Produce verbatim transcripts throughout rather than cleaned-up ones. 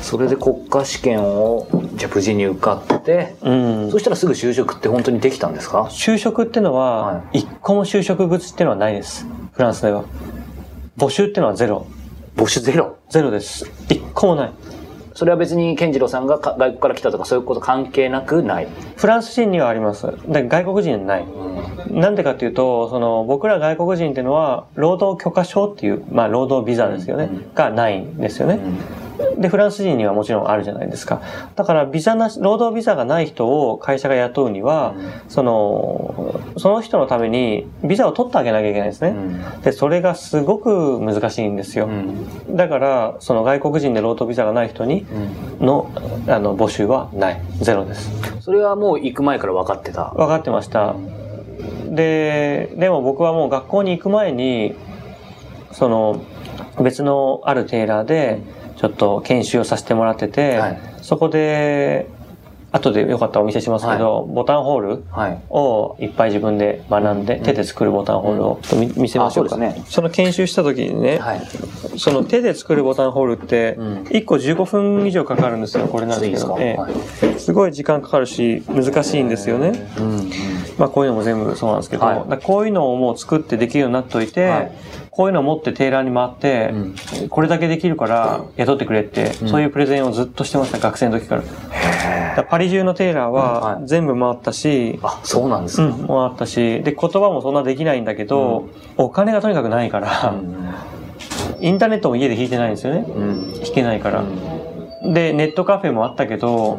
それで国家試験をじゃあ無事に受かって、うん、そしたらすぐ就職って本当にできたんですか？ 就職ってのは一個も就職口ってのはないです。フランスでは募集ってのはゼロ。 募集ゼロ？ ゼロです。一個もない。 それは別に健次郎さんが外国から来たとかそういうこと関係なくない？ フランス人にはあります。で外国人はない。うん、なんでかっていうと、その僕ら外国人っていうのは労働許可証っていう、まあ労働ビザですよね、うん、がないんですよね。うん、でフランス人にはもちろんあるじゃないですか。だからビザなし、労働ビザがない人を会社が雇うには、うん、そのその人のためにビザを取ってあげなきゃいけないんですね。うん、でそれがすごく難しいんですよ。うん、だからその外国人で労働ビザがない人にの、うん、あの募集はない。ゼロです。 それはもう行く前から分かってた？ 分かってました。で、でも僕はもう学校に行く前に、その別のあるテーラーでちょっと研修をさせてもらってて、はい、そこで、後でよかったらお見せしますけど、はい、ボタンホールをいっぱい自分で学んで、うん、手で作るボタンホールを、うん、見せましょうか。そうですね。その研修した時にね、はい、その手で作るボタンホールっていっこじゅうごふん以上かかるんですよ。これなんですけど、ええ、すごい時間かかるし難しいんですよね。うんうん、まあこういうのも全部そうなんですけど、はい、だこういうのをもう作ってできるようになっといて、はい、こういうのを持ってテーラーに回って、うん、これだけできるから雇ってくれって、うん、そういうプレゼンをずっとしてました、学生の時から。だパリ中のテーラーは全部回ったし、 あ、そうなんですか。 うん、回ったし、で言葉もそんなできないんだけど、うん、お金がとにかくないから、うん、インターネットも家で弾いてないんですよね。うん、弾けないから、うん。でネットカフェもあったけど、うん、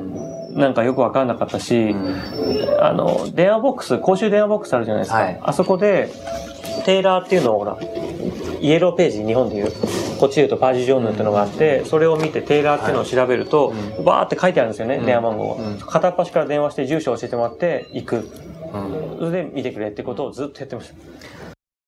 なんかよくわかんなかったし、うん、あの電話ボックス、公衆電話ボックスあるじゃないですか。はい、あそこでテーラーっていうのをほらイエローページ、日本でいうこっちでいうとパージュジョンヌっていうのがあって、それを見てテーラーっていうのを調べると、はい、バーって書いてあるんですよね、うん、電話番号を、うん、片っ端から電話して住所を教えてもらって行く、うん、それで見てくれってことをずっとやってました。